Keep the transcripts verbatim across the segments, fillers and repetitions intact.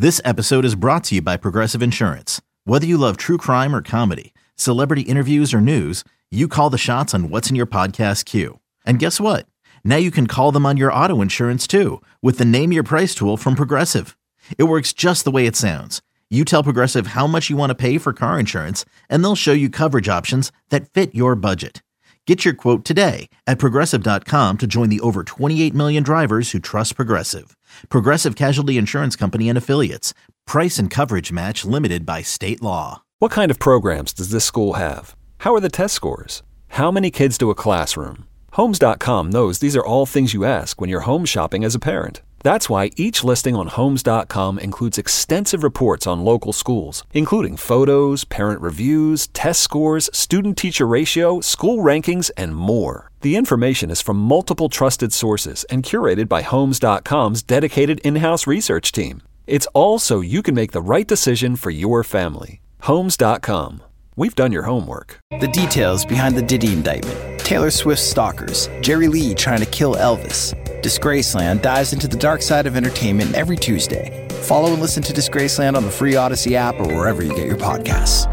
This episode is brought to you by Progressive Insurance. Whether you love true crime or comedy, celebrity interviews or news, you call the shots on what's in your podcast queue. And guess what? Now you can call them on your auto insurance too with the Name Your Price tool from Progressive. It works just the way it sounds. You tell Progressive how much you want to pay for car insurance, and they'll show you coverage options that fit your budget. Get your quote today at Progressive dot com to join the over twenty-eight million drivers who trust Progressive. Progressive Casualty Insurance Company and Affiliates. Price and coverage match limited by state law. What kind of programs does this school have? How are the test scores? How many kids to a classroom? Homes dot com knows these are all things you ask when you're home shopping as a parent. That's why each listing on Homes dot com includes extensive reports on local schools, including photos, parent reviews, test scores, student-teacher ratio, school rankings, and more. The information is from multiple trusted sources and curated by Homes dot com's dedicated in-house research team. It's all so you can make the right decision for your family. Homes dot com. We've done your homework. The details behind the Diddy indictment, Taylor Swift's stalkers, Jerry Lee trying to kill Elvis. Disgraceland dives into the dark side of entertainment every Tuesday. Follow and listen to Disgraceland on the free Odyssey app or wherever you get your podcasts.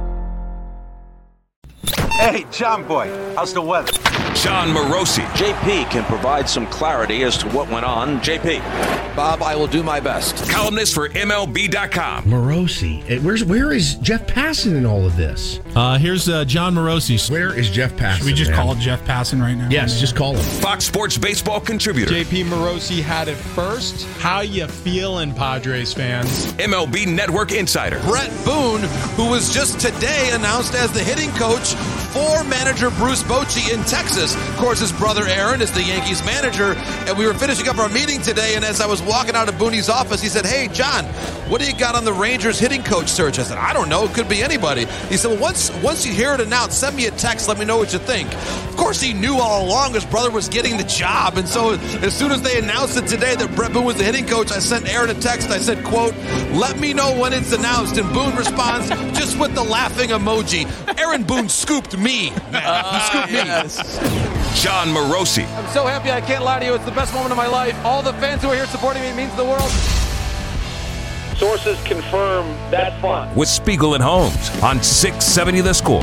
Hey, John Boy, how's the weather? John Morosi. J P can provide some clarity as to what went on. J P. Bob, I will do my best. Columnist for M L B dot com. Morosi. Where's, where is Jeff Passan in all of this? Uh, here's uh, John Morosi. Where is Jeff Passan? Should we just man? call Jeff Passan right now? Yes, just call him. Fox Sports baseball contributor. J P Morosi had it first. How you feeling, Padres fans? M L B Network insider. Brett Boone, who was just today announced as the hitting coach for manager Bruce Bochy in Texas. Of course, his brother Aaron is the Yankees manager, and we were finishing up our meeting today, and as I was walking out of Boone's office, he said, "Hey, John, what do you got on the Rangers hitting coach search?" I said, "I don't know. It could be anybody." He said, "Well, once once you hear it announced, send me a text. Let me know what you think." Of course, he knew all along his brother was getting the job, and so as soon as they announced it today that Brett Boone was the hitting coach, I sent Aaron a text. I said, quote, "Let me know when it's announced," and Boone responds just with the laughing emoji. Aaron Boone scooped me, man. Uh, He scooped me. yes. John Morosi. I'm so happy, I can't lie to you. It's the best moment of my life. All the fans who are here supporting me, it means the world. Sources confirm that's fun. With Spiegel and Holmes on six seventy The Score.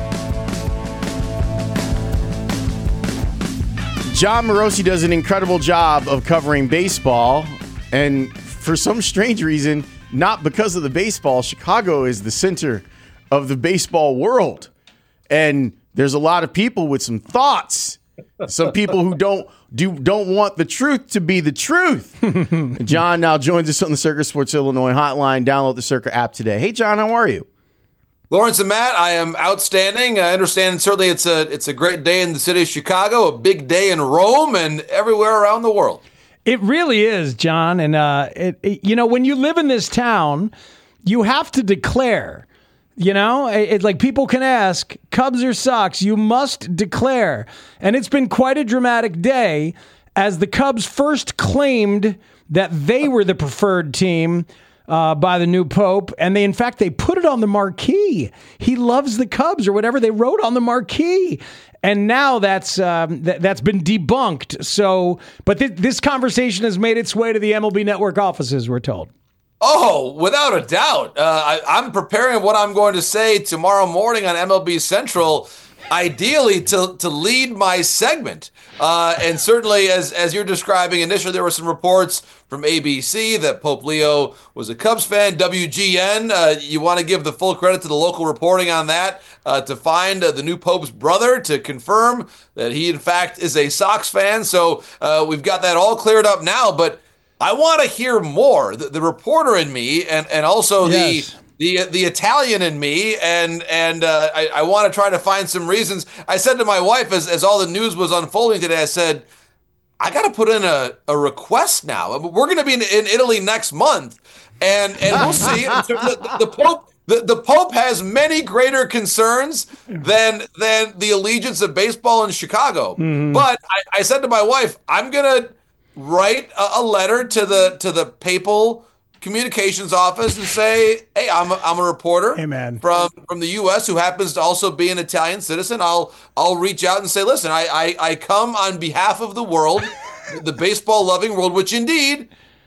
John Morosi does an incredible job of covering baseball, and for some strange reason, not because of the baseball, Chicago is the center of the baseball world. And there's a lot of people with some thoughts, some people who don't do don't want the truth to be the truth. John now joins us on the Circa Sports Illinois hotline. Download the Circa app today. Hey, John, how are you? Lawrence and Matt, I am outstanding. I understand certainly it's a it's a great day in the city of Chicago, a big day in Rome, and everywhere around the world. It really is, John. And, uh, it, it, you know, when you live in this town, you have to declare. You know, it, it, like people can ask, Cubs or Sox, you must declare. And it's been quite a dramatic day as the Cubs first claimed that they were the preferred team uh, by the new Pope. And they, in fact, they put it on the marquee. He loves the Cubs or whatever they wrote on the marquee. And now that's um, th- that's been debunked. So, but th- this conversation has made its way to the M L B Network offices, we're told. Oh, without a doubt. Uh, I, I'm preparing what I'm going to say tomorrow morning on M L B Central, ideally to to lead my segment. Uh, and certainly, as as you're describing, initially there were some reports from A B C that Pope Leo was a Cubs fan. W G N, uh, you want to give the full credit to the local reporting on that, uh, to find uh, the new Pope's brother to confirm that he, in fact, is a Sox fan. So uh, we've got that all cleared up now, but I want to hear more. The, the reporter in me, and and also yes. the the the Italian in me, and and uh, I, I want to try to find some reasons. I said to my wife as as all the news was unfolding today, I said, I got to put in a, a request now. We're going to be in, in Italy next month, and and we'll see. the, the Pope. The, the Pope has many greater concerns than than the allegiance of baseball in Chicago. Mm-hmm. But I, I said to my wife, I'm gonna write a, a letter to the to the papal communications office and say, hey, I'm a, I'm a reporter Amen. from from the U S who happens to also be an Italian citizen. I'll I'll reach out and say, listen, I I, I come on behalf of the world, the baseball loving world, which indeed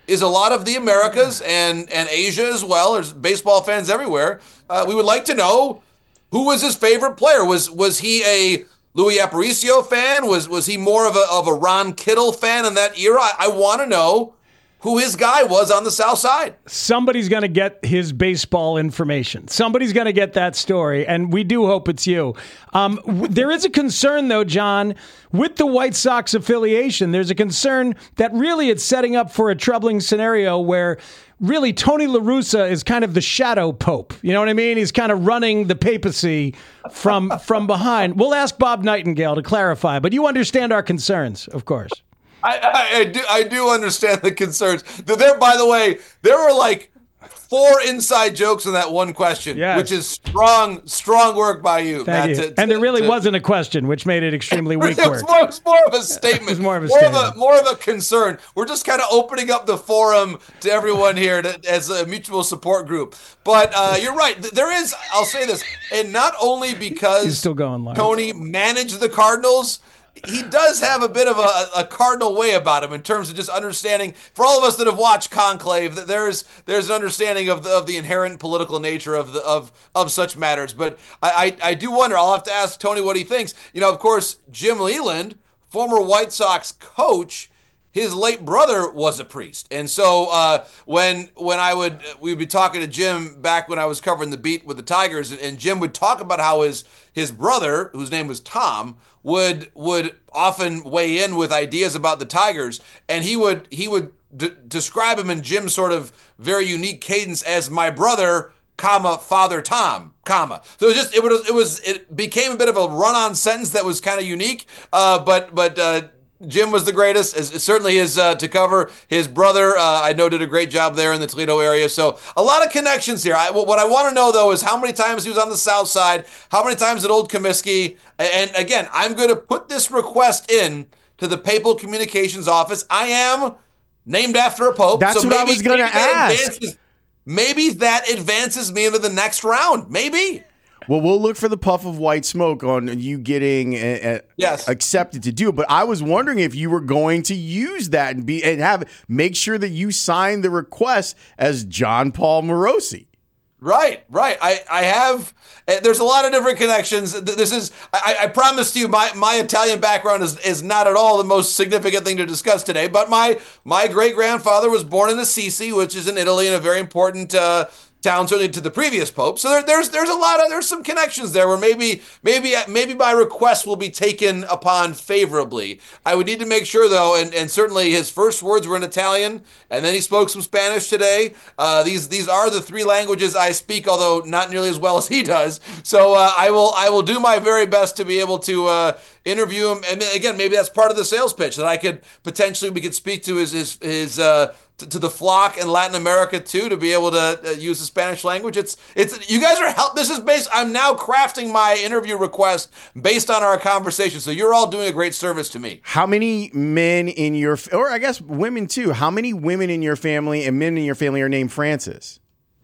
is a lot of the Americas and, and Asia as well. There's baseball fans everywhere. Uh, we would like to know who was his favorite player. Was was he a Louis Aparicio fan? Was was he more of a of a Ron Kittle fan in that era? I, I want to know who his guy was on the South Side. Somebody's going to get his baseball information. Somebody's going to get that story, and we do hope it's you. Um, w- there is a concern, though, John, with the White Sox affiliation. There's a concern that really it's setting up for a troubling scenario where really Tony La Russa is kind of the shadow pope. You know what I mean? He's kind of running the papacy from from behind. We'll ask Bob Nightingale to clarify, but you understand our concerns, of course. I, I, I do I do understand the concerns. There, by the way, there were like four inside jokes in that one question, yes. which is strong, strong work by you, Thank Matt. you. To, to, and there really to, wasn't a question, which made it extremely weak it was work. more, it was more of a statement. It was more of a more statement. Of a, more of a concern. We're just kind of opening up the forum to everyone here to, as a mutual support group. But uh, you're right. There is, I'll say this, and not only because He's still going live. Tony managed the Cardinals, he does have a bit of a, a cardinal way about him in terms of just understanding. For all of us that have watched Conclave, that there's there's an understanding of the of the inherent political nature of the of of such matters. But I, I I do wonder. I'll have to ask Tony what he thinks. You know, of course, Jim Leyland, former White Sox coach, his late brother was a priest, and so uh, when when I would we'd be talking to Jim back when I was covering the beat with the Tigers, and Jim would talk about how his his brother, whose name was Tom, would would often weigh in with ideas about the Tigers, and he would he would d- describe him in Jim's sort of very unique cadence as my brother, comma Father Tom, comma. So it was just it was it was it became a bit of a run-on sentence that was kind of unique, uh, but but. Uh, Jim was the greatest, as it certainly is uh, to cover. His brother, uh, I know, did a great job there in the Toledo area. So a lot of connections here. I, what I want to know, though, is how many times he was on the South Side, how many times at Old Comiskey. And again, I'm going to put this request in to the Papal Communications Office. I am named after a pope. That's so what maybe, I was going to ask. Advances, maybe that advances me into the next round. Maybe. Well, we'll look for the puff of white smoke on you getting uh, yes. accepted to do it. But I was wondering if you were going to use that and be and have make sure that you sign the request as John Paul Morosi. Right, right. I, I have. There's a lot of different connections. This is. I, I promise you, my, my Italian background is, is not at all the most significant thing to discuss today. But my my great grandfather was born in Assisi, which is in Italy, and a very important Uh, town, certainly to the previous pope. So there, there's there's a lot of there's some connections there where maybe maybe maybe my request will be taken upon favorably. I would need to make sure though, and, and certainly his first words were in Italian, and then he spoke some Spanish today. Uh, these these are the three languages I speak, although not nearly as well as he does. So uh, I will I will do my very best to be able to uh, interview him. And again, maybe that's part of the sales pitch that I could potentially we could speak to his his his. Uh, To, to the flock in Latin America too, to be able to uh, use the Spanish language. It's it's you guys are help. This is based. I'm now crafting my interview request based on our conversation. So you're all doing a great service to me. How many men in your, or I guess women too? How many women in your family and men in your family are named Francis?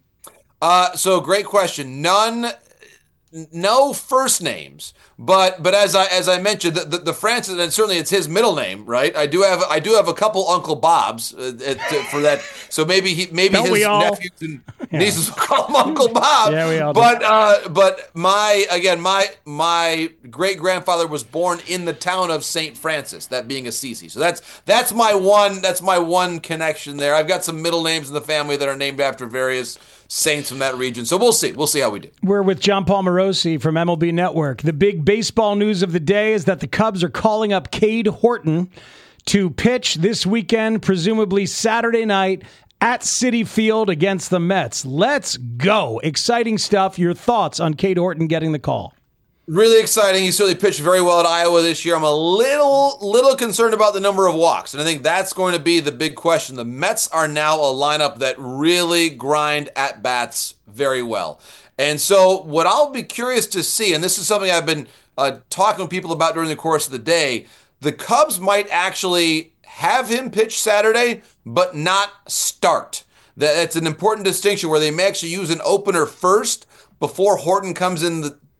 Uh, so great question. None. No first names, but but as I as I mentioned, the, the, the Francis, and certainly it's his middle name, right? I do have I do have a couple Uncle Bobs uh, to, for that, so maybe he maybe Don't his we all? nephews and yeah. nieces will call him Uncle Bob. Yeah, we all do. But uh, but my again my my great grandfather was born in the town of Saint Francis, that being Assisi. So that's that's my one that's my one connection there. I've got some middle names in the family that are named after various saints from that region. So we'll see. We'll see how we do. We're with John Paul Morosi from M L B Network. The big baseball news of the day is that the Cubs are calling up Cade Horton to pitch this weekend, presumably Saturday night at Citi Field against the Mets. Let's go. Exciting stuff. Your thoughts on Cade Horton getting the call? Really exciting. He certainly pitched very well at Iowa this year. I'm a little little concerned about the number of walks, and I think that's going to be the big question. The Mets are now a lineup that really grind at-bats very well. And so what I'll be curious to see, and this is something I've been uh, talking to people about during the course of the day, the Cubs might actually have him pitch Saturday, but not start. That's an important distinction where they may actually use an opener first before Horton comes in the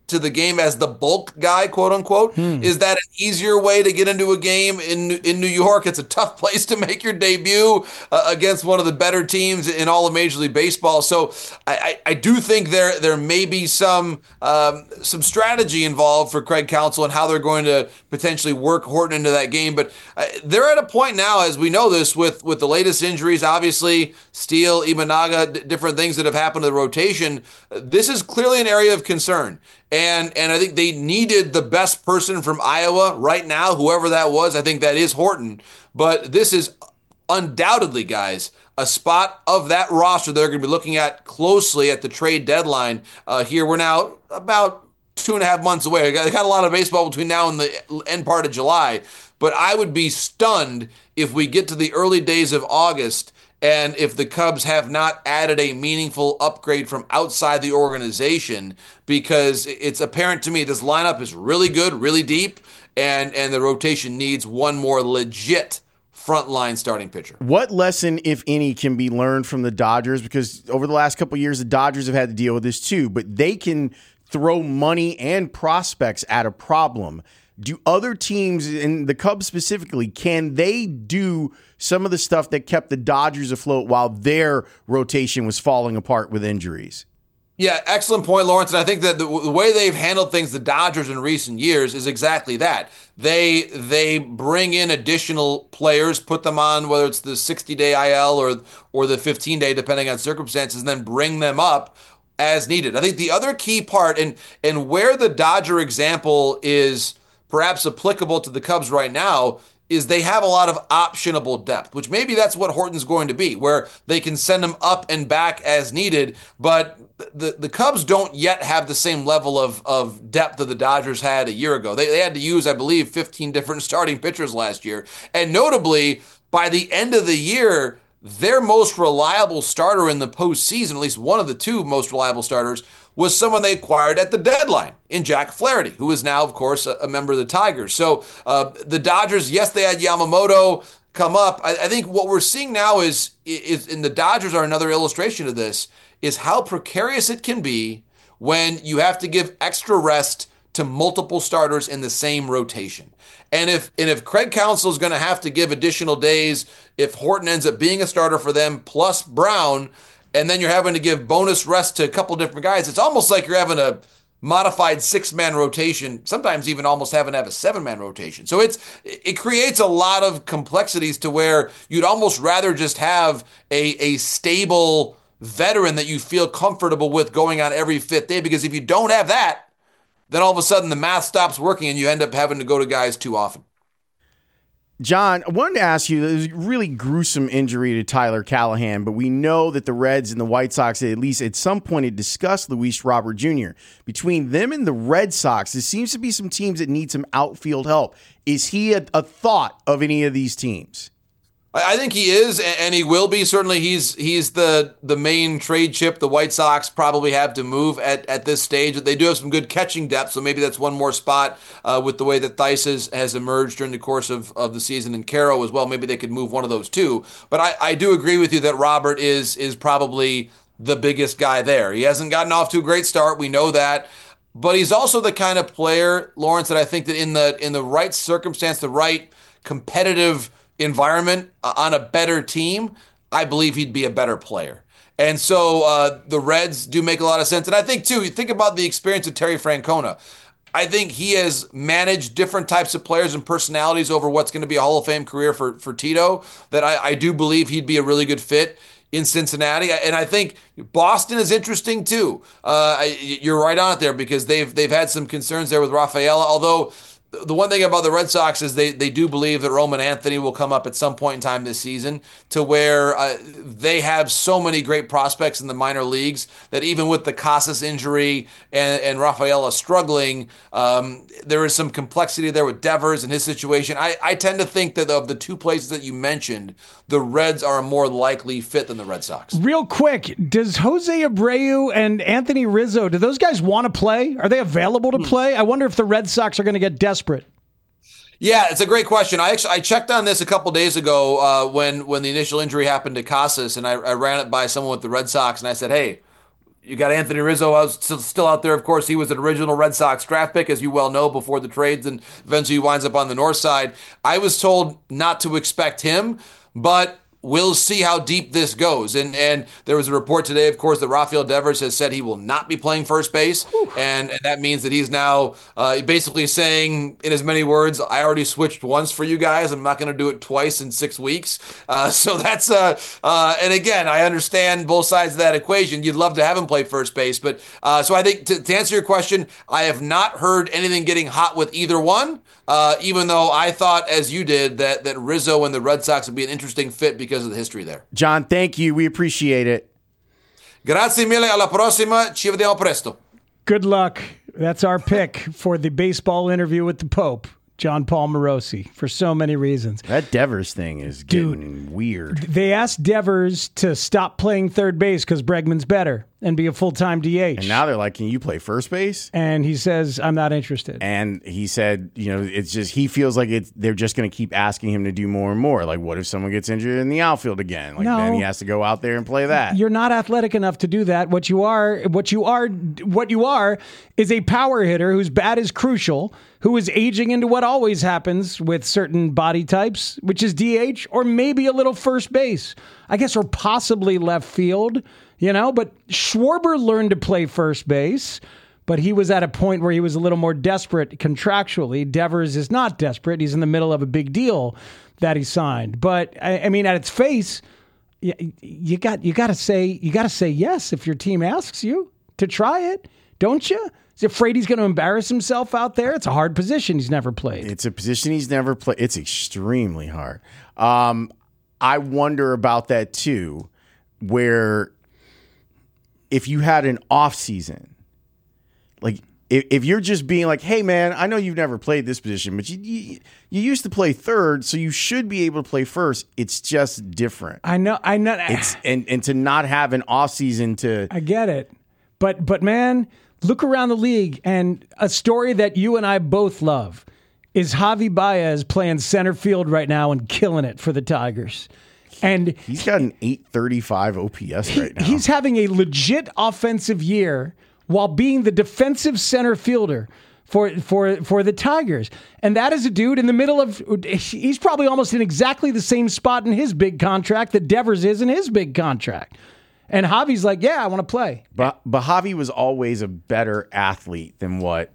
to the game as the bulk guy, quote unquote. Hmm. Is that an easier way to get into a game in in New York? It's a tough place to make your debut uh, against one of the better teams in all of Major League Baseball. So I, I, I do think there there may be some um, some strategy involved for Craig Counsell and how they're going to potentially work Horton into that game. But uh, they're at a point now, as we know this, with with the latest injuries, obviously Steele, Imanaga, d- different things that have happened to the rotation. Uh, this is clearly an area of concern. And and I think they needed the best person from Iowa right now, whoever that was. I think that is Horton. But this is undoubtedly, guys, a spot of that roster they're going to be looking at closely at the trade deadline. Uh, here we're now about two and a half months away. They got a lot of baseball between now and the end part of July. But I would be stunned if we get to the early days of August and if the Cubs have not added a meaningful upgrade from outside the organization, because it's apparent to me this lineup is really good, really deep, and, and the rotation needs one more legit frontline starting pitcher. What lesson, if any, can be learned from the Dodgers? Because over the last couple of years, the Dodgers have had to deal with this too, but they can throw money and prospects at a problem. Do other teams, and the Cubs specifically, can they do some of the stuff that kept the Dodgers afloat while their rotation was falling apart with injuries? Yeah, excellent point, Lawrence. And I think that the, the way they've handled things, the Dodgers in recent years, is exactly that. They they bring in additional players, put them on whether it's the sixty-day I L or or the fifteen-day, depending on circumstances, and then bring them up as needed. I think the other key part, and and where the Dodger example is perhaps applicable to the Cubs right now, is they have a lot of optionable depth, which maybe that's what Horton's going to be, where they can send him up and back as needed. But the, the Cubs don't yet have the same level of, of depth that the Dodgers had a year ago. They, they had to use, I believe, fifteen different starting pitchers last year. And notably, by the end of the year, their most reliable starter in the postseason, at least one of the two most reliable starters, was someone they acquired at the deadline in Jack Flaherty, who is now, of course, a, a member of the Tigers. So uh, the Dodgers, yes, they had Yamamoto come up. I, I think what we're seeing now is, is, and the Dodgers are another illustration of this, is how precarious it can be when you have to give extra rest to multiple starters in the same rotation. And if and if Craig Counsell is going to have to give additional days, if Horton ends up being a starter for them plus Brown, and then you're having to give bonus rest to a couple different guys, it's almost like you're having a modified six-man rotation, sometimes even almost having to have a seven-man rotation. So it's it creates a lot of complexities to where you'd almost rather just have a, a stable veteran that you feel comfortable with going on every fifth day, because if you don't have that, then all of a sudden the math stops working and you end up having to go to guys too often. John, I wanted to ask you, there's a really gruesome injury to Tyler Callahan, but we know that the Reds and the White Sox, at least at some point, had discussed Luis Robert Junior Between them and the Red Sox, there seems to be some teams that need some outfield help. Is he a, a thought of any of these teams? I think he is, and he will be. Certainly, he's he's the the main trade chip the White Sox probably have to move at, at this stage. They do have some good catching depth, so maybe that's one more spot uh, with the way that Theis has, has emerged during the course of, of the season, and Caro as well. Maybe they could move one of those two. But I, I do agree with you that Robert is is probably the biggest guy there. He hasn't gotten off to a great start. We know that. But he's also the kind of player, Lawrence, that I think that in the in the right circumstance, the right competitive environment uh, on a better team, I believe he'd be a better player. And so uh, the Reds do make a lot of sense. And I think, too, you think about the experience of Terry Francona. I think he has managed different types of players and personalities over what's going to be a Hall of Fame career for, for Tito, that I, I do believe he'd be a really good fit in Cincinnati. And I think Boston is interesting, too. Uh, you're right on it there, because they've they've had some concerns there with Rafaela, although the one thing about the Red Sox is they, they do believe that Roman Anthony will come up at some point in time this season, to where uh, they have so many great prospects in the minor leagues that even with the Casas injury and, and Rafaela struggling, um, there is some complexity there with Devers and his situation. I, I tend to think that of the two places that you mentioned, the Reds are a more likely fit than the Red Sox. Real quick, does Jose Abreu and Anthony Rizzo, do those guys want to play? Are they available to play? I wonder if the Red Sox are going to get desperate. Yeah, it's a great question. I actually I checked on this a couple days ago uh, when when the initial injury happened to Casas, and I, I ran it by someone with the Red Sox, and I said, hey, you got Anthony Rizzo out, still, still out there. Of course, he was an original Red Sox draft pick, as you well know, before the trades, and eventually winds up on the north side. I was told not to expect him, but we'll see how deep this goes. And and there was a report today, of course, that Rafael Devers has said he will not be playing first base. And, and that means that he's now uh, basically saying, in as many words, I already switched once for you guys. I'm not going to do it twice in six weeks. Uh, so that's, uh, uh, and again, I understand both sides of that equation. You'd love to have him play first base. But uh, so I think to, to answer your question, I have not heard anything getting hot with either one. Uh, even though I thought, as you did, that, that Rizzo and the Red Sox would be an interesting fit because of the history there. John, thank you. We appreciate it. Grazie mille. Alla prossima. Ci vediamo presto. Good luck. That's our pick for the baseball interview with the Pope, John Paul Morosi, for so many reasons. That Devers thing is getting Dude, weird. They asked Devers to stop playing third base because Bregman's better and be a full-time D H. And now they're like, can you play first base? And he says, I'm not interested. And he said, you know, it's just, he feels like it's, they're just going to keep asking him to do more and more. Like, what if someone gets injured in the outfield again? Like, no, then he has to go out there and play that. You're not athletic enough to do that. What you are, what you are, what you are is a power hitter whose bat is crucial, who is aging into what always happens with certain body types, which is D H or maybe a little first base, I guess, or possibly left field, you know, but Schwarber learned to play first base, but he was at a point where he was a little more desperate contractually. Devers is not desperate. He's in the middle of a big deal that he signed. But I, I mean, at its face, you, you got, you got to say, you got to say yes if your team asks you to try it, don't you? He's afraid he's going to embarrass himself out there. It's a hard position he's never played. It's a position he's never played. It's extremely hard. Um, I wonder about that too, where if you had an off season, like if, if you're just being like, hey man, I know you've never played this position, but you, you you used to play third, so you should be able to play first. It's just different. I know. I know. It's and and to not have an off season to. I get it, but but man. Look around the league, and a story that you and I both love is Javi Baez playing center field right now and killing it for the Tigers. And he's got an eight thirty-five O P S right now. He's having a legit offensive year while being the defensive center fielder for for for the Tigers. And that is a dude in the middle of, he's probably almost in exactly the same spot in his big contract that Devers is in his big contract. And Javi's like, yeah, I want to play. But, but Javi was always a better athlete than what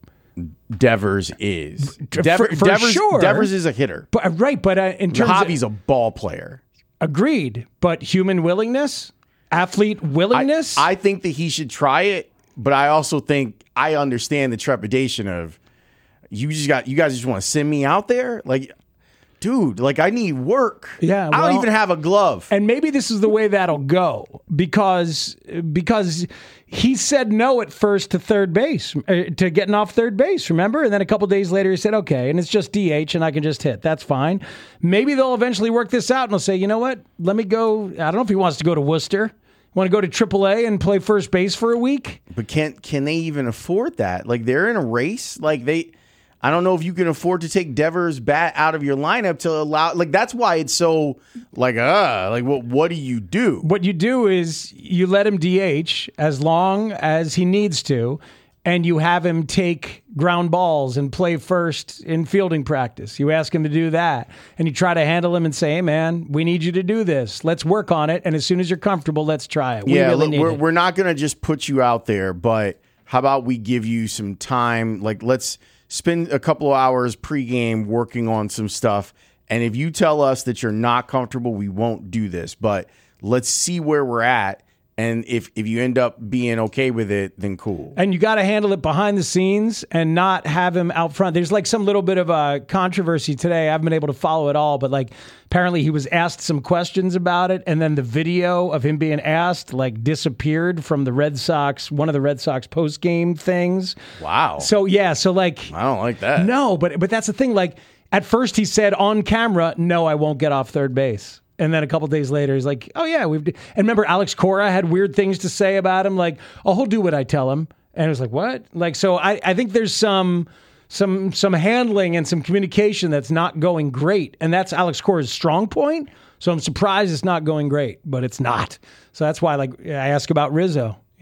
Devers is. Dever, for, for Devers, sure. Devers is a hitter. But, right, but uh, in terms Javi's of... a ball player. Agreed. But human willingness? Athlete willingness? I, I think that he should try it, but I also think I understand the trepidation of, you just got, you guys just want to send me out there? Like... Dude, like I need work. Yeah, well, I don't even have a glove. And maybe this is the way that'll go because because he said no at first to third base, uh, to getting off third base, remember? And then a couple days later he said, okay, and it's just D H and I can just hit. That's fine. Maybe they'll eventually work this out and they'll say, you know what? Let me go. I don't know if he wants to go to Worcester. Want to go to triple A and play first base for a week? But can can they even afford that? Like they're in a race. Like they... I don't know if you can afford to take Devers' bat out of your lineup to allow, like, that's why it's so, like, uh, like, what, what do you do? What you do is you let him D H as long as he needs to, and you have him take ground balls and play first in fielding practice. You ask him to do that, and you try to handle him and say, hey, man, we need you to do this. Let's work on it, and as soon as you're comfortable, let's try it. We yeah, really look, need we're, it. we're not going to just put you out there, but how about we give you some time, like, let's spend a couple of hours pregame working on some stuff. And if you tell us that you're not comfortable, we won't do this. But let's see where we're at. And if, if you end up being okay with it, then cool. And you got to handle it behind the scenes and not have him out front. There's like some little bit of a controversy today. I haven't been able to follow it all, but like apparently he was asked some questions about it. And then the video of him being asked like disappeared from the Red Sox, one of the Red Sox post-game things. Wow. So yeah, so like. I don't like that. No, but but that's the thing. Like at first he said on camera, no, I won't get off third base. And then a couple days later, he's like, oh, yeah, we've... And remember, Alex Cora had weird things to say about him, like, oh, he'll do what I tell him. And it was like, what? Like, so I, I think there's some some some handling and some communication that's not going great. And that's Alex Cora's strong point. So I'm surprised it's not going great, but it's not. So that's why, like, I ask about Rizzo.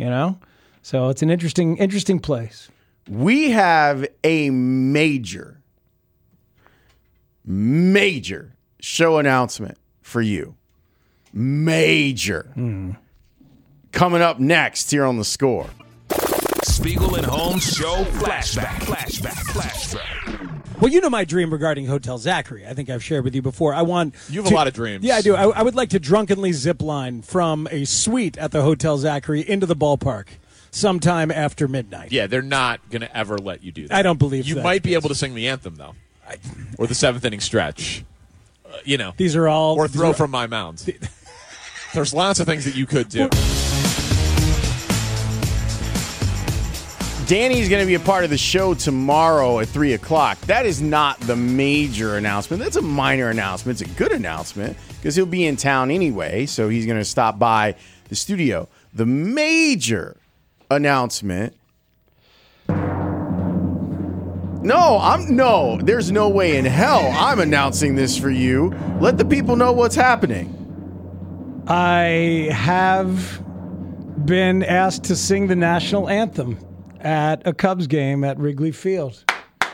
you know? So it's an interesting, interesting place. We have a major, major show announcement for you. Major. Mm. Coming up next here on The Score. Spiegel and Holmes Show Flashback. Flashback. Flashback. Well, you know my dream regarding Hotel Zachary. I think I've shared with you before. I want You have to, a lot of dreams. Yeah, I do. I, I would like to drunkenly zip line from a suite at the Hotel Zachary into the ballpark sometime after midnight. Yeah, they're not going to ever let you do that. I don't believe You that. might be able to sing the anthem, though, or the seventh inning stretch. Uh, you know, These are all... or throw are, from my mound. There's lots of things that you could do. Danny's going to be a part of the show tomorrow at three o'clock. That is not the major announcement. That's a minor announcement. It's a good announcement because he'll be in town anyway, so he's going to stop by the studio. The major announcement... No, I'm no. There's no way in hell I'm announcing this for you. Let the people know what's happening. I have been asked to sing the national anthem at a Cubs game at Wrigley Field.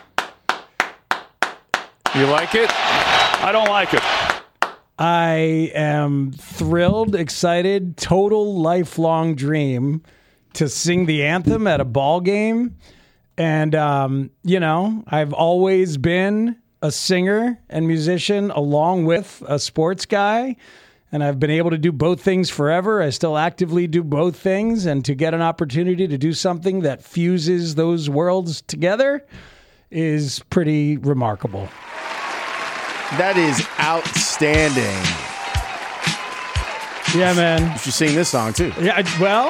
You like it? I don't like it. I am thrilled, excited, total lifelong dream to sing the anthem at a ball game. And, um, you know, I've always been a singer and musician along with a sports guy. And I've been able to do both things forever. I still actively do both things. And to get an opportunity to do something that fuses those worlds together is pretty remarkable. That is outstanding. Yeah, man. You should sing this song, too. Yeah, well,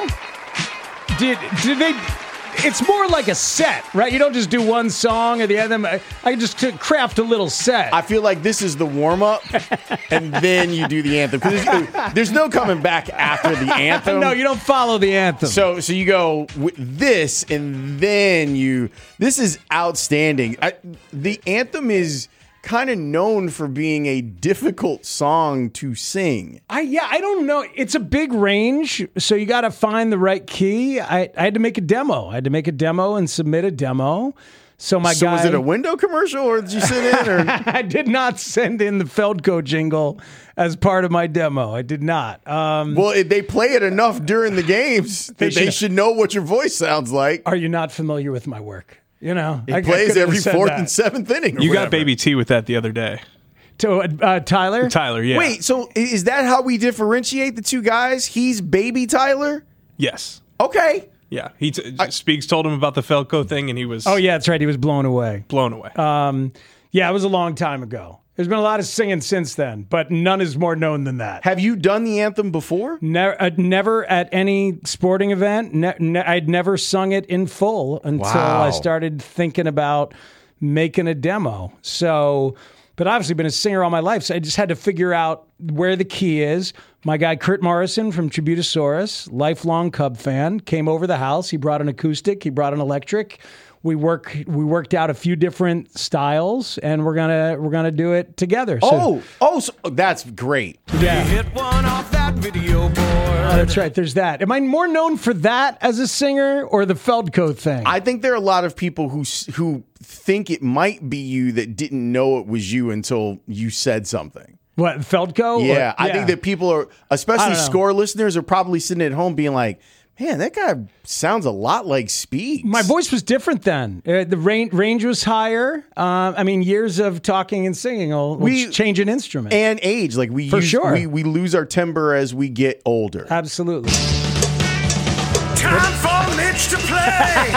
did did they... It's more like a set, right? You don't just do one song at the end. I, I just craft a little set. I feel like this is the warm-up, and then you do the anthem. Because there's, there's no coming back after the anthem. No, you don't follow the anthem. So so you go with this, and then you... This is outstanding. I, the anthem is kind of known for being a difficult song to sing. I yeah, I don't know. It's a big range, so you got to find the right key. I, I had to make a demo. I had to make a demo and submit a demo. So my so guy, was it a window commercial, or did you send in? Or? I did not send in the Feldco jingle as part of my demo. I did not. Um, well, if they play it enough during the games that they should, they should know what your voice sounds like. Are you not familiar with my work? You know, it I, plays I every fourth that. and seventh inning. Or you whatever. got Baby T with that the other day. To uh, Tyler? Tyler, yeah. Wait, so is that how we differentiate the two guys? He's Baby Tyler? Yes. Okay. Yeah. He t- I, Speaks told him about the Felco thing, and he was. Oh yeah, that's right. He was blown away. Blown away. Um, yeah, it was a long time ago. There's been a lot of singing since then, but none is more known than that. Have you done the anthem before? Never, uh, never at any sporting event. Ne- ne- I'd never sung it in full until wow. I started thinking about making a demo. So, but obviously been a singer all my life, so I just had to figure out where the key is. My guy Kurt Morrison from Tributosaurus, lifelong Cub fan, came over the house. He brought an acoustic. He brought an electric. We work. We worked out a few different styles, and we're gonna we're gonna do it together. So, oh, oh, so, that's great. Yeah. Hit one off that video board. Oh, that's right. There's that. Am I more known for that as a singer or the Feldco thing? I think there are a lot of people who who think it might be you that didn't know it was you until you said something. What, Feldco? Yeah, or, yeah. I think that people are, especially Score listeners, are probably sitting at home being like, man, that guy sounds a lot like Speaks. My voice was different then. Uh, the range, range was higher. Uh, I mean, years of talking and singing will, will we, change an instrument. And age. Like we For use, sure. we, we lose our timbre as we get older. Absolutely. Time for Mitch to play.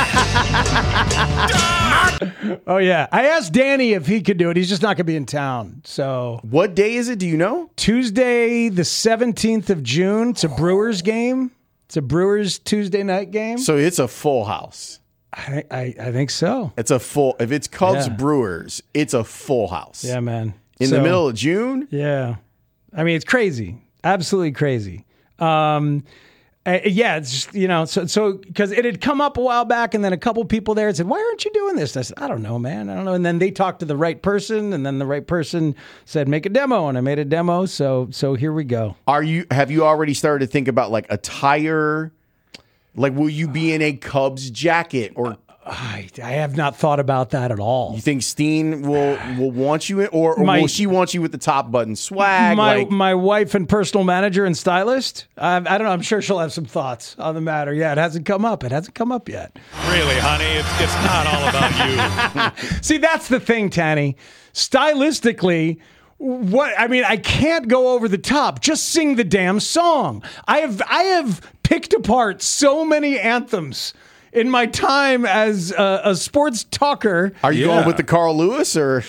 Oh, yeah. I asked Danny if he could do it. He's just not going to be in town. So, what day is it? Do you know? Tuesday, the seventeenth of June. It's a Brewers game. It's a Brewers Tuesday night game. So it's a full house. I I, I think so. It's a full. If it's Cubs Yeah. Brewers, it's a full house. Yeah, man. In So- the middle of June. Yeah, I mean it's crazy, absolutely crazy. Um, uh, yeah, it's just, you know, so so because it had come up a while back, and then a couple people there had said, "Why aren't you doing this?" And I said, "I don't know, man, I don't know." And then they talked to the right person, and then the right person said, "Make a demo," and I made a demo. So so here we go. Are you? Have you already started to think about like attire? Like, will you be in a Cubs jacket or? I, I have not thought about that at all. You think Steen will will want you in, or, or My- will she want you with the top button swag? My like, my wife and personal manager and stylist. I, I don't know. I'm sure she'll have some thoughts on the matter. Yeah, it hasn't come up. It hasn't come up yet. Really, honey, it's, it's not all about you. See, that's the thing, Tanny. Stylistically, what I mean, I can't go over the top. Just sing the damn song. I have I have picked apart so many anthems in my time as a, a sports talker. Are you Yeah. going with the Carl Lewis or?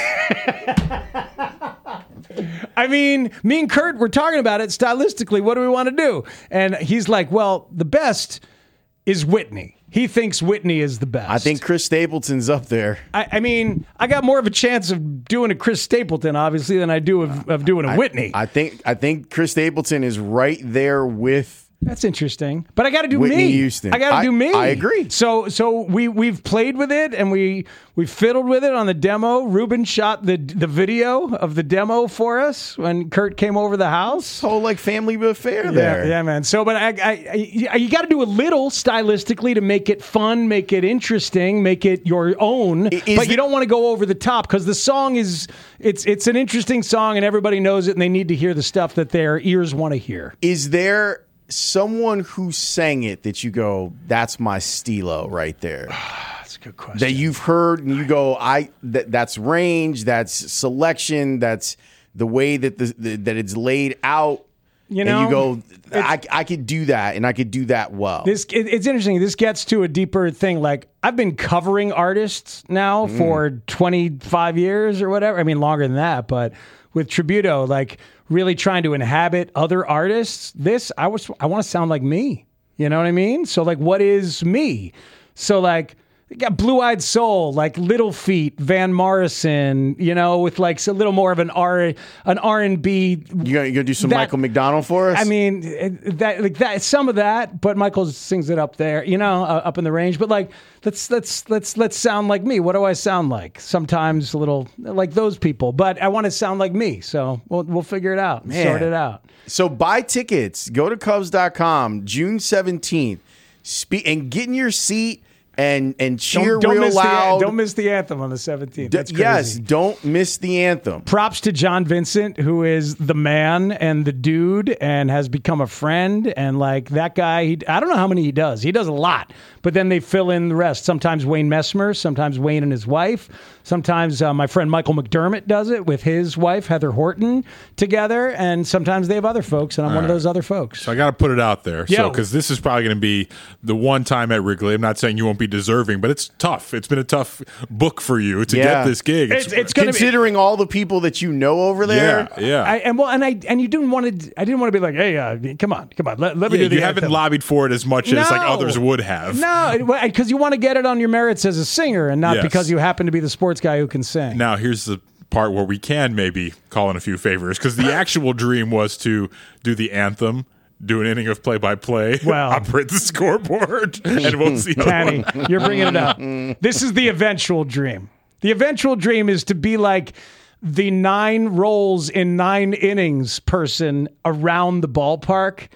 I mean, me and Kurt were talking about it stylistically. What do we want to do? And he's like, well, the best is Whitney. He thinks Whitney is the best. I think Chris Stapleton's up there. I, I mean, I got more of a chance of doing a Chris Stapleton, obviously, than I do of, of doing a I- Whitney. I think I think Chris Stapleton is right there with. That's interesting, but I got to do Whitney me. Houston. I got to I- do me. I agree. So, so we we've played with it and we we fiddled with it on the demo. Ruben shot the the video of the demo for us when Kurt came over the house. Whole like family affair Yeah, there. yeah, man. So, but I, I, I you got to do a little stylistically to make it fun, make it interesting, make it your own. is but you it- don't want to go over the top because the song is it's it's an interesting song and everybody knows it and they need to hear the stuff that their ears want to hear. Is there someone who sang it that you go, that's my Stilo right there? That's a good question. That you've heard and you go, I that, that's range, that's selection, that's the way that the, the that it's laid out. You know, and you go, I, I could do that, and I could do that well. This it, it's interesting. This gets to a deeper thing. Like I've been covering artists now Mm. for twenty-five years or whatever. I mean, longer than that. But with Tributo, like really trying to inhabit other artists. This I was I want to sound like me. You know what I mean? So like, what is me? So like. You got Blue Eyed Soul, like Little Feat, Van Morrison, you know, with like a little more of an R an R and B. You gonna, you gonna do some that- Michael McDonald for us? I mean, it- that like that some of that, but Michael sings it up there, you know, uh, up in the range. But like, let's let's let's let's sound like me. What do I sound like? Sometimes a little like those people, but I want to sound like me. So we'll we'll figure it out, Man. sort it out. So buy tickets. Go to Cubs dot com, June seventeenth, Spe- and get in your seat. And and cheer Don't, don't real miss loud. The, don't miss the anthem on the seventeenth. D- That's crazy. yes, don't miss the anthem. Props to John Vincent, who is the man and the dude and has become a friend. And like that guy, he, I don't know how many he does. He does a lot, but then they fill in the rest. Sometimes Wayne Messmer, sometimes Wayne and his wife. Sometimes uh, my friend Michael McDermott does it with his wife, Heather Horton, together. And sometimes they have other folks, and I'm All one of right. those other folks. So I got to put it out there. Yo. So because this is probably going to be the one time at Wrigley. I'm not saying you won't be deserving, but it's tough. It's been a tough book for you to Yeah. get this gig. It's- it's gonna be- Considering all the people that you know over there. Yeah, yeah. I, and well, and I and you didn't want to. I didn't want to be like, hey, uh, come on, come on, let, let me Yeah, do the you haven't anthem. lobbied for it as much as like No. others would have. No, because you want to get it on your merits as a singer, and not Yes. because you happen to be the sports guy who can sing. Now, here's the part where we can maybe call in a few favors because the actual dream was to do the anthem, do an inning of play-by-play, Well. operate the scoreboard, and we'll see. how Tanny, long. you're bringing it up. This is the eventual dream. The eventual dream is to be like the nine rolls in nine innings person around the ballpark,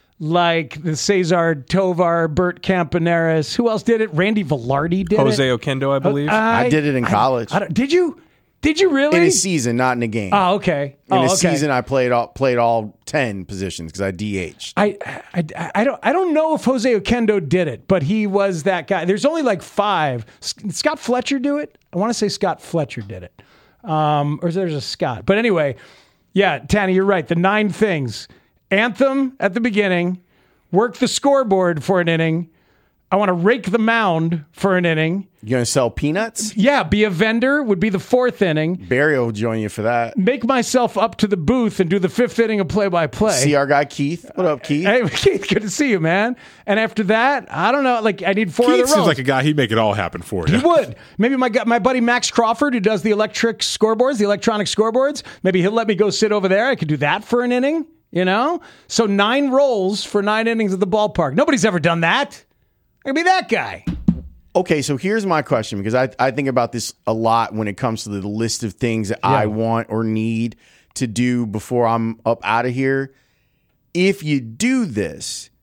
like the Cesar Tovar, Bert Campaneris. Who else did it? Randy Velarde did Jose it. Oquendo, I believe. I did it in I- college. I don't- did you? Did you really? In a season, not in a game. Oh, okay. In oh, a okay. season, I played all played all ten positions because I D H'd. I, I I don't I don't know if Jose Oquendo did it, but he was that guy. There's only like five. S- Scott Fletcher do it? I want to say Scott Fletcher did it, um, or there's a Scott. But anyway, yeah, Tanny, you're right. The nine things: anthem at the beginning, work the scoreboard for an inning. I want to rake the mound for an inning. You gonna sell peanuts? Yeah, be a vendor would be the fourth inning. Barry will join you for that. Make myself up to the booth and do the fifth inning of play-by-play. See our guy Keith. What up, Keith? Hey, Keith, good to see you, man. And after that, I don't know. Like, I need four Keith other seems roles. like a guy, he'd make it all happen for you. He would. Maybe my gu- my buddy Max Crawford, who does the electric scoreboards, the electronic scoreboards. Maybe he'll let me go sit over there. I could do that for an inning. You know, so nine rolls for nine innings at the ballpark. Nobody's ever done that. I could be that guy. Okay, so here's my question, because I, I think about this a lot when it comes to the list of things that I want or need to do before I'm up out of here. If you do this,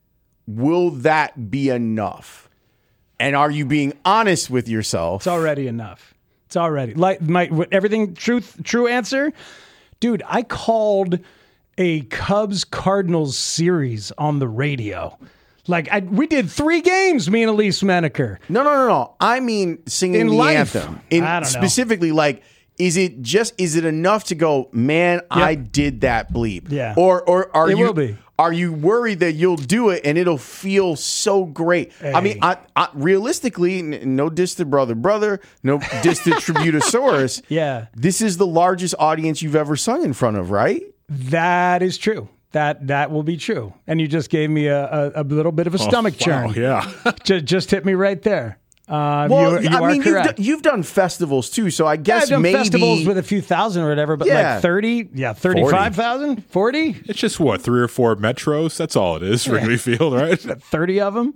will that be enough? And are you being honest with yourself? It's already enough. It's already like my everything. Truth, true answer, dude. I called a Cubs Cardinals series on the radio. Like I, we did three games, me and Elise Menaker. No, no, no, no. I mean singing In the life. anthem. In I don't know. specifically, like, is it just is it enough to go, man? Yep. I did that bleep. Yeah. Or or are It you will be. are you worried that you'll do it and it'll feel so great? I mean, Hey. I, I, realistically, n- no diss to brother, brother, no diss to Tributosaurus. Yeah. This is the largest audience you've ever sung in front of, right? That is true. That that will be true. And you just gave me a, a, a little bit of a stomach Oh, wow, churn. yeah. just, just hit me right there. Uh, Well, you, you I are mean, you've, correct. done, you've done festivals too, so I Yeah, guess I've done maybe festivals with a few thousand or whatever, but Yeah. like thirty, yeah, thirty-five thousand, forty, It's just what, three or four metros? That's all it is, Wrigley Field, right? thirty of them.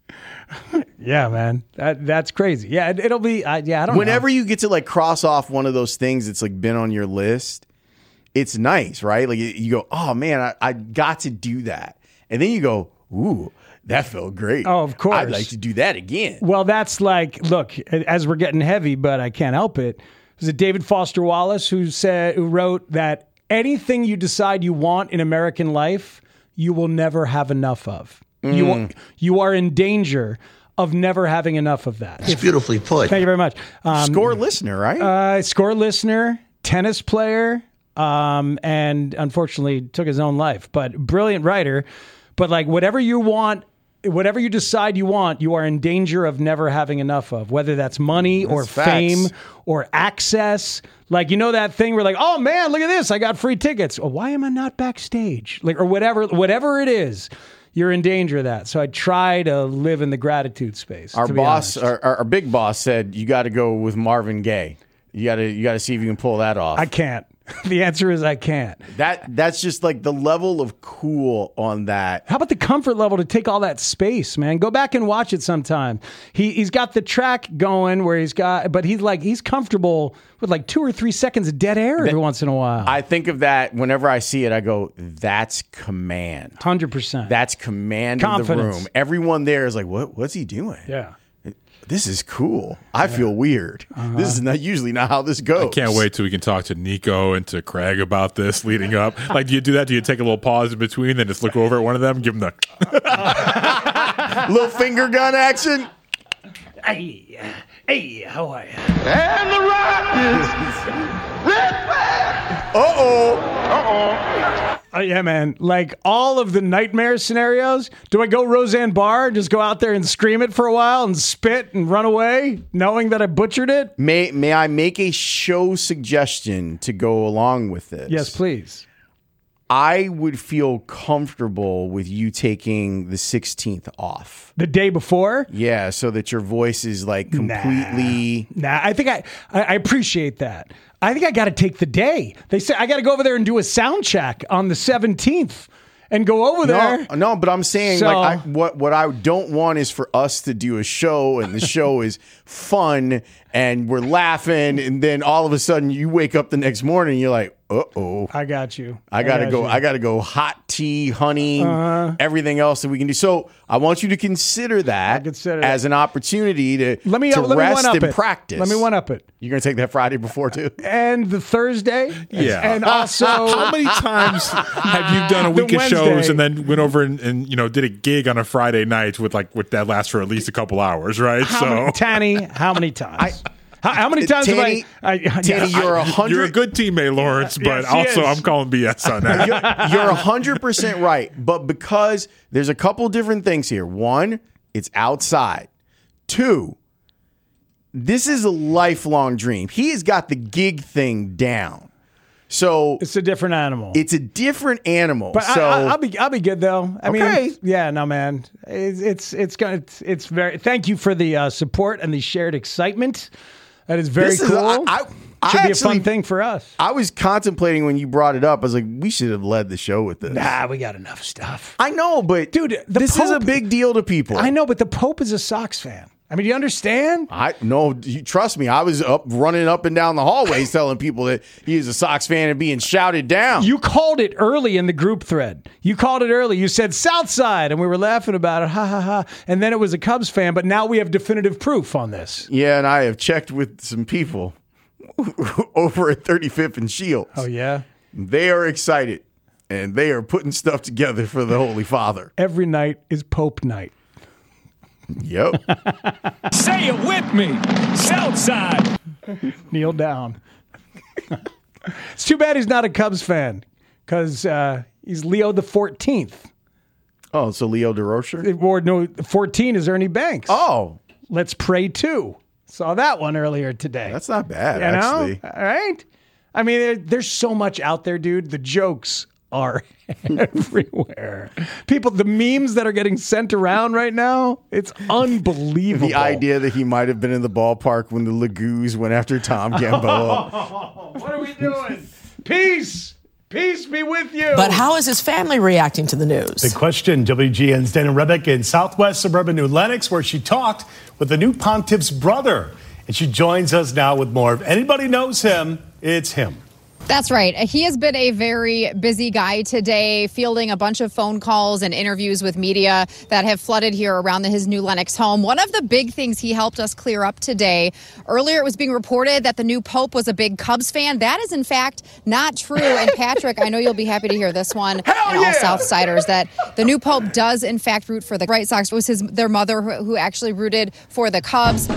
Yeah, man, that, that's crazy. Yeah, it, it'll be. I, yeah, I don't Whenever know. you get to like cross off one of those things that's like been on your list, it's nice, right? Like you go, oh man, I, I got to do that. And then you go, ooh, that felt great. Oh, of course. I'd like to do that again. Well, that's like, look, as we're getting heavy, but I can't help it. Was it David Foster Wallace who said, who wrote that anything you decide you want in American life, you will never have enough of. You Mm. are, you are in danger of never having enough of that. It's beautifully put. Thank you very much. Um, Score listener, right? Uh, score listener, tennis player, um, and unfortunately took his own life. But brilliant writer. But like whatever you want, whatever you decide you want, you are in danger of never having enough of. Whether that's money or That's facts. fame or access. Like you know that thing where like, oh man, look at this, I got free tickets. Oh, why am I not backstage? Like or whatever, whatever it is. You're in danger of that. So I try to live in the gratitude space. Our to be boss, honest. our, our, our big boss said you got to go with Marvin Gaye. You got to you got to see if you can pull that off. I can't. The answer is I can't. That that's just like the level of cool on that. How about the comfort level to take all that space, man? Go back and watch it sometime. He he's got the track going where he's got, but he's like he's comfortable with like two or three seconds of dead air every once in a while. I think of that whenever I see it. I go, "That's command." Hundred percent. That's command of the Confidence. room. Everyone there is like, "What? What's he doing?" Yeah. This is cool. I feel weird. Uh-huh. This is not usually not how this goes. I can't wait till we can talk to Nico and to Craig about this leading up. Like, do you do that? Do you take a little pause in between, then just look over at one of them, give them the little finger gun action? Hey, hey, how are you? And the Rockets. Uh oh. Uh oh. Oh yeah, man. Like all of the nightmare scenarios. Do I go Roseanne Barr? Just go out there and scream it for a while and spit and run away, knowing that I butchered it? May May I make a show suggestion to go along with this? Yes, please. I would feel comfortable with you taking the sixteenth off. The day before? Yeah, so that your voice is like completely. Nah, nah I think I, I, I appreciate that. I think I got to take the day. They say I got to go over there and do a sound check on the seventeenth and go over there. No, no, but I'm saying So- like I, what what I don't want is for us to do a show and the show is fun and we're laughing and then all of a sudden you wake up the next morning and you're like, uh oh, I got you. I gotta got go. you. I gotta go. Hot tea, honey, Uh-huh. everything else that we can do. So I want you to consider that consider as an opportunity to Let me to let me rest one up and it. practice. Let me one up it. You're gonna take that Friday before too. And the Thursday. Yeah. And also, how many times have you done a The week of shows Wednesday. and then went over and, and you know did a gig on a Friday night with like with that lasts for at least a couple hours, right? How so many, Tanny, how many times? how, how many times Tanny- have I? I Tanny, yeah, you're a you're a hundred. good teammate, Lawrence, but Yes, he also is. I'm calling B S on that. You're you're a hundred percent right, but because there's a couple different things here. One, it's outside. Two, this is a lifelong dream. He has got the gig thing down. So It's a different animal. it's a different animal. But so I, I, I'll be I'll be good though. I Okay. mean, yeah, no, man, it's it's it's gonna it's, it's very. Thank you for the uh, support and the shared excitement. That is very This is- cool. I- I- I Should be a actually- fun thing for us. I was contemplating when you brought it up. I was like, we should have led the show with this. Nah, we got enough stuff. I know, but Dude, the this is a Pope- big deal to people. I know, but the Pope is a Sox fan. I mean, do you understand? I no, you trust me. I was up running up and down the hallways telling people that he is a Sox fan and being shouted down. You called it early in the group thread. You called it early. You said Southside, and we were laughing about it. Ha ha ha. And then it was a Cubs fan, but now we have definitive proof on this. Yeah, and I have checked with some people over at thirty-fifth and Shields. Oh yeah, they are excited, and they are putting stuff together for the Holy Father. Every night is Pope night. Yep. Say it with me. Southside. Kneel down. It's too bad he's not a Cubs fan because uh, he's Leo the fourteenth. Oh, so Leo DeRocher? Or no, fourteen is Ernie Banks. Oh. Let's pray too. Saw that one earlier today. That's not bad, you know? actually. All right. I mean, there, there's so much out there, dude. The jokes are everywhere. People, the memes that are getting sent around right now, it's unbelievable. The idea that he might have been in the ballpark when the Lagoos went after Tom Gamboa. Oh, what are we doing? Peace. Peace be with you. But how is his family reacting to the news? Big question. W G N's Dana Rebick in southwest suburban New Lenox, where she talked with the new pontiff's brother. And she joins us now with more. If anybody knows him, it's him. That's right. He has been a very busy guy today, fielding a bunch of phone calls and interviews with media that have flooded here around the, his New Lenox home. One of the big things he helped us clear up today, earlier it was being reported that the new Pope was a big Cubs fan. That is, in fact, not true. And Patrick, I know you'll be happy to hear this one, Hell and yeah! all Southsiders, that the new Pope does, in fact, root for the White Sox. It was his their mother who, who actually rooted for the Cubs.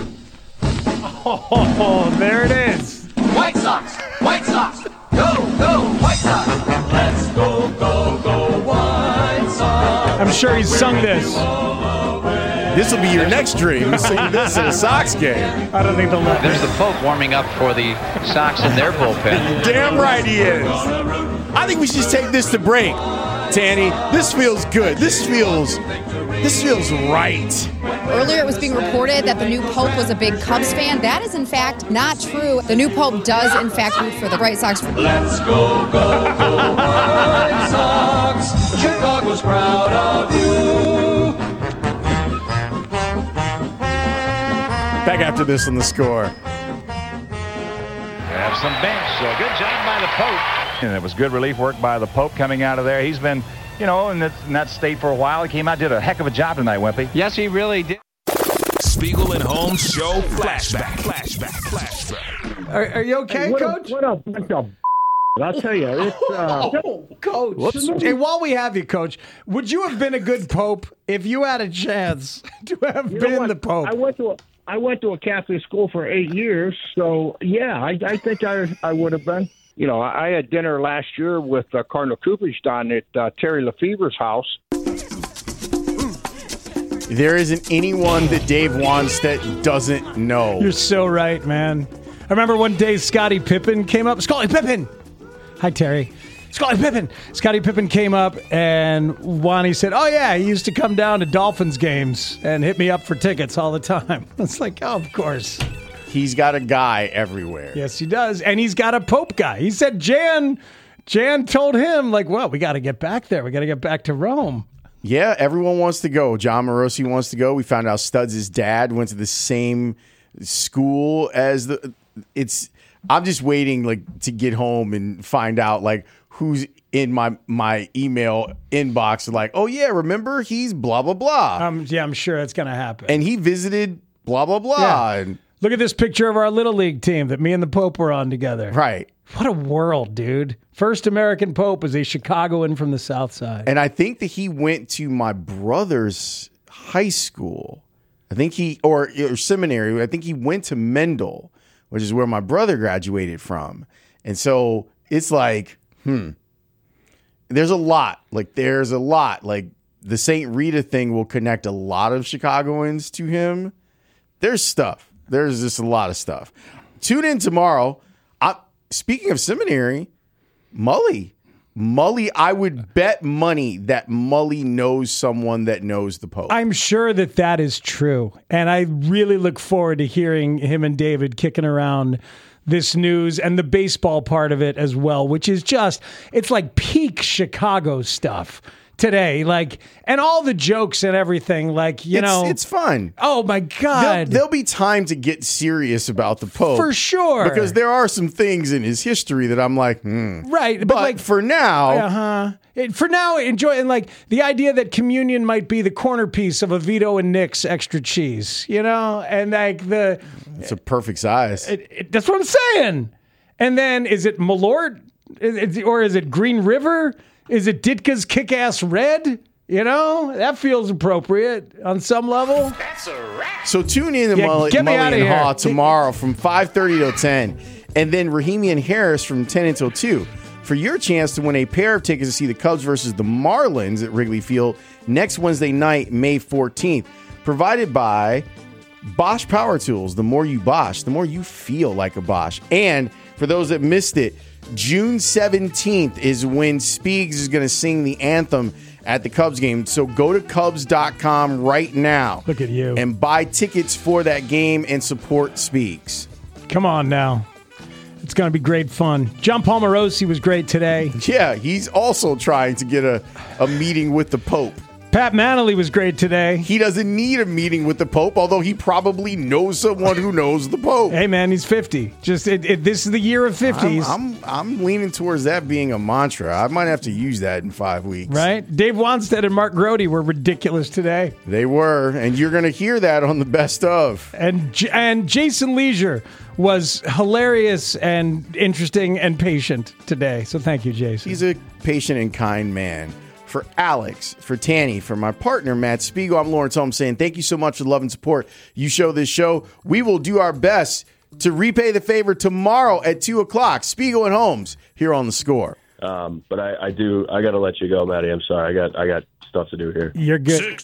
Oh, there it is. White Sox! White Sox! Go, go, White Sox! Let's go, go, go, White Sox! I'm sure he's sung this. This will be your next dream, sing this at a Sox game. I don't think they'll let There's the Pope warming up for the Sox in their bullpen. Damn right he is. I think we should take this to break, Tanny. This feels good. This feels, this feels right. Earlier it was being reported that the new Pope was a big Cubs fan. That is, in fact, not true. The new Pope does, in fact, root for the White Sox. Let's go, go, go, White Sox! Chicago's proud of you! Back after this on The Score. Have some bench, so good job by the Pope. And it was good relief work by the Pope coming out of there. He's been, you know, in that, in that state for a while. He came out, did a heck of a job tonight, Wimpy. Yes, he really did. Spiegel and Holmes Show Flashback. Flashback. Flashback. Are, are you okay, hey, what Coach? A, what a bunch of I'll tell you. It's, uh, oh, Coach. Whoops. Hey, while we have you, Coach, would you have been a good Pope if you had a chance to have you know been what? the Pope? I went to a, I went to a Catholic school for eight years, so yeah, I, I think I I would have been. You know, I had dinner last year with uh, Cardinal Coopage down at uh, Terry Lefebvre's house. There isn't anyone that Dave Wannstedt doesn't know. You're so right, man. I remember one day Scottie Pippen came up. Scottie Pippen! Hi, Terry. Scottie Pippen! Scottie Pippen came up, and Wani said, oh, yeah, he used to come down to Dolphins games and hit me up for tickets all the time. It's like, oh, of course. He's got a guy everywhere. Yes, he does. And he's got a Pope guy. He said Jan, Jan told him, like, well, we got to get back there. We got to get back to Rome. Yeah, everyone wants to go. John Morosi wants to go. We found out Studs' dad went to the same school as the. It's. I'm just waiting, like, to get home and find out, like, who's in my my email inbox. Like, oh yeah, remember he's blah blah blah. Um, yeah, I'm sure it's gonna happen. And he visited blah blah blah. Yeah. And, look at this picture of our Little League team that me and the Pope were on together. Right. What a world, dude. First American Pope was a Chicagoan from the South Side. And I think that he went to my brother's high school. I think he, or, or seminary, I think he went to Mendel, which is where my brother graduated from. And so it's like, hmm, there's a lot. Like, there's a lot. Like, the Saint Rita thing will connect a lot of Chicagoans to him. There's stuff. There's just a lot of stuff. Tune in tomorrow. I, speaking of seminary, Mully. Mully, I would bet money that Mully knows someone that knows the Pope. I'm sure that that is true. And I really look forward to hearing him and David kicking around this news and the baseball part of it as well, which is just, it's like peak Chicago stuff today. Like, and all the jokes and everything. Like, you it's, know, it's fun. Oh my God. There'll, there'll be time to get serious about the Pope. For sure. Because there are some things in his history that I'm like, hmm. Right. But, But like for now, uh-huh. It, for now, enjoy and like the idea that communion might be the corner piece of a Vito and Nick's extra cheese, you know, and like the it's a perfect size. It, it, that's what I'm saying. And then is it Malort, is it, or is it Green River? Is it Ditka's Kick-Ass Red? You know, that feels appropriate on some level. That's a wrap. So tune in to Yeah, Mully, get me Mully outta and here. Haw tomorrow from five thirty till ten, and then Rahimi and Harris from ten until two. For your chance to win a pair of tickets to see the Cubs versus the Marlins at Wrigley Field next Wednesday night, May fourteenth. Provided by Bosch Power Tools. The more you Bosch, the more you feel like a Bosch. And for those that missed it, June seventeenth is when Speegs is going to sing the anthem at the Cubs game. So go to Cubs dot com right now. Look at you. And buy tickets for that game and support Speegs. Come on now. It's going to be great fun. John Palmarosi was great today. Yeah, he's also trying to get a, a meeting with the Pope. Pat Manley was great today. He doesn't need a meeting with the Pope, although he probably knows someone who knows the Pope. Hey, man, he's fifty. Just it, it, this is the year of fifties. I'm, I'm I'm leaning towards that being a mantra. I might have to use that in five weeks. Right? Dave Wanstead and Mark Grody were ridiculous today. They were, and you're going to hear that on the best of. And J- and Jason Leisure was hilarious and interesting and patient today. So thank you, Jason. He's a patient and kind man. For Alex, for Tanny, for my partner, Matt Spiegel, I'm Lawrence Holmes saying thank you so much for the love and support you show this show. We will do our best to repay the favor tomorrow at two o'clock. Spiegel and Holmes here on The Score. Um, but I, I do, I got to let you go, Matty. I'm sorry. I got, I got stuff to do here. You're good.